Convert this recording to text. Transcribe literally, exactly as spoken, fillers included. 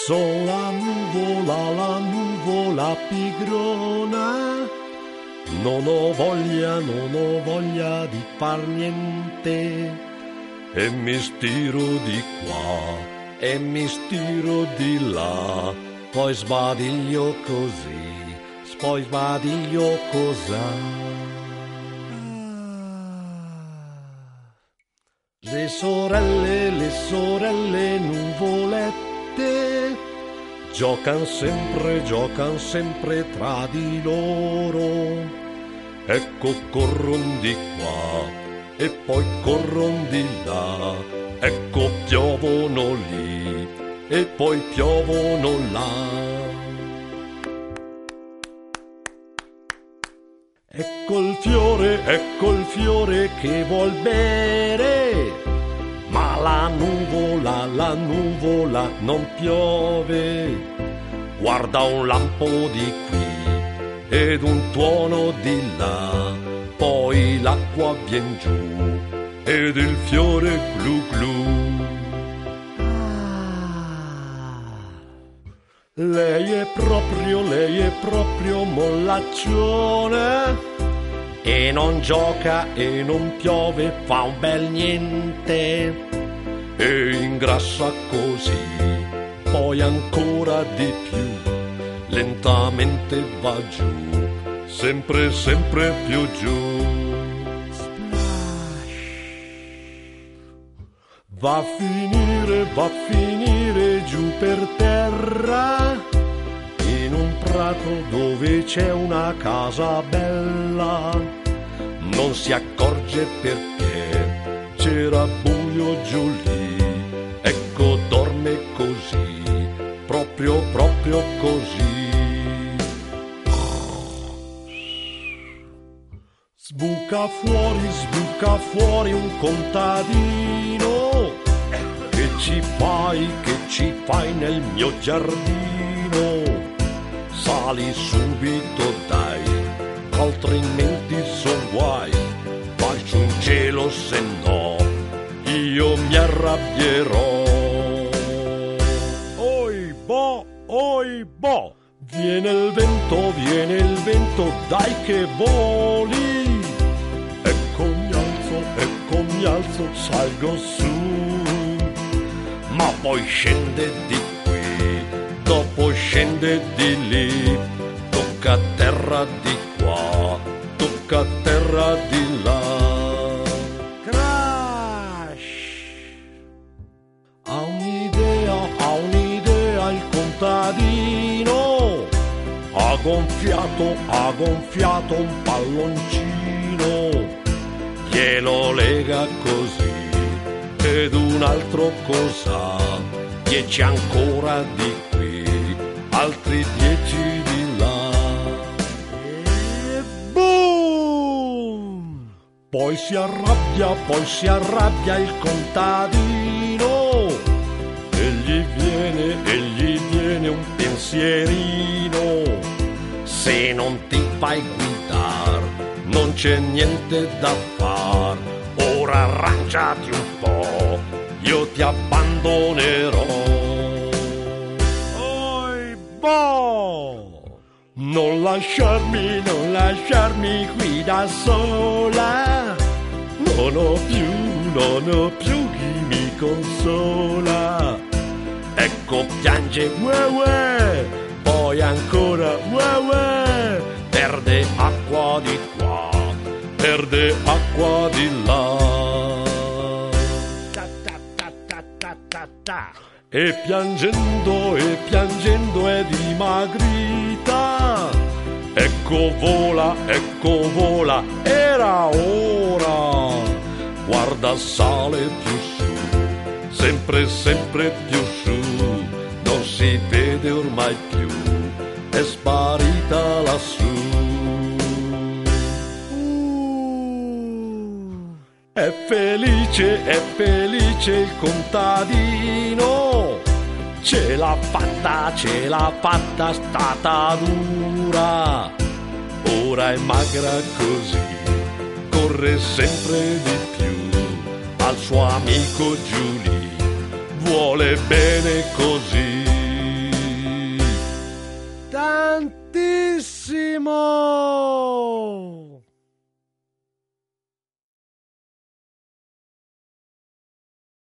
Sono la nuvola, la nuvola pigrona, non ho voglia, non ho voglia di far niente, e mi stiro di qua, e mi stiro di là, poi sbadiglio così, poi sbadiglio cos'ha. Le sorelle, le sorelle nuvolette, giocan sempre, giocan sempre tra di loro. Ecco corron di qua e poi corron di là. Ecco piovono lì e poi piovono là. Ecco il fiore, ecco il fiore che vuol bere, ma la nuvola, la nuvola non piove. Guarda un lampo di qui ed un tuono di là, poi l'acqua vien giù ed il fiore glu glu. Lei è proprio, lei è proprio mollaccione, e non gioca e non piove, fa un bel niente, e ingrassa così, poi ancora di più, lentamente va giù, sempre, sempre più giù. Va a finire, va a finire giù per terra, in un prato dove c'è una casa bella. Non si accorge perché c'era buio giù lì, ecco dorme così, proprio, proprio così. Sbuca fuori, sbuca fuori un contadino. Che ci fai, che ci fai nel mio giardino? Sali subito dai, altrimenti son guai. Vai su in cielo se no, io mi arrabbierò. Oi bo, oi bo, viene il vento, viene il vento, dai che voli. Ecco mi alzo, ecco mi alzo, salgo su. Ma poi scende di qui, dopo scende di lì, tocca terra di qua, tocca terra di là. Crash! Ha un'idea, ha un'idea il contadino, ha gonfiato, ha gonfiato un palloncino, glielo lega così. Ed un altro cos'ha? Dieci ancora di qui, altri dieci di là. E boom! Poi si arrabbia, poi si arrabbia il contadino, e gli viene, e gli viene un pensierino. Se non ti fai guidar, non c'è niente da far. Ora arrangiati un po', io ti abbandonerò. Oi, boh! Non lasciarmi, non lasciarmi qui da sola. Non ho più, non ho più chi mi consola. Ecco piange, uè uè, poi ancora, uè uè, perde acqua di qua, perde acqua di là. Ta, ta, ta, ta, ta, ta, ta. E piangendo, e piangendo è dimagrita. Ecco vola, ecco vola, era ora. Guarda sale più su, sempre, sempre più su. Non si vede ormai più, è sparita lassù. È felice, è felice il contadino, ce l'ha fatta, ce l'ha fatta, stata dura. Ora è magra così, corre sempre di più, al suo amico giù lì, vuole bene così. tantissimo.